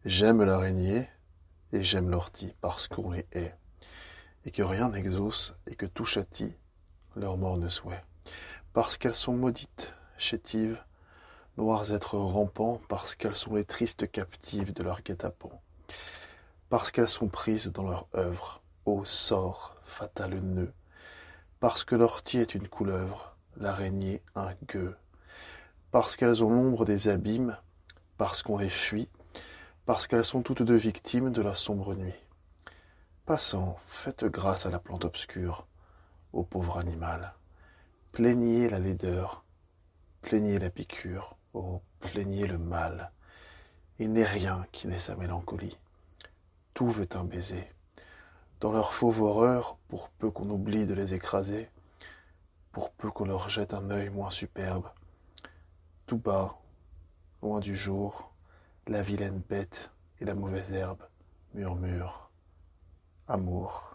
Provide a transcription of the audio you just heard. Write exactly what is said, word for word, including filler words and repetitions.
J'aime l'araignée et j'aime l'ortie parce qu'on les hait, et que rien n'exauce et que tout châtie leur morne souhait. Parce qu'elles sont maudites, chétives, noirs êtres rampants, parce qu'elles sont les tristes captives de leur guet-apens, parce qu'elles sont prises dans leur œuvre, ô sort, fatal nœud, parce que l'ortie est une couleuvre, l'araignée un gueux, parce qu'elles ont l'ombre des abîmes, parce qu'on les fuit, parce qu'elles sont toutes deux victimes de la sombre nuit. Passant, faites grâce à la plante obscure, au pauvre animal. Plaignez la laideur, plaignez la piqûre, oh, plaignez le mal. Il n'est rien qui n'ait sa mélancolie. Tout veut un baiser. Dans leur fauve horreur, pour peu qu'on oublie de les écraser, pour peu qu'on leur jette un œil moins superbe, tout bas, loin du jour, la vilaine bête et la mauvaise herbe murmurent amour.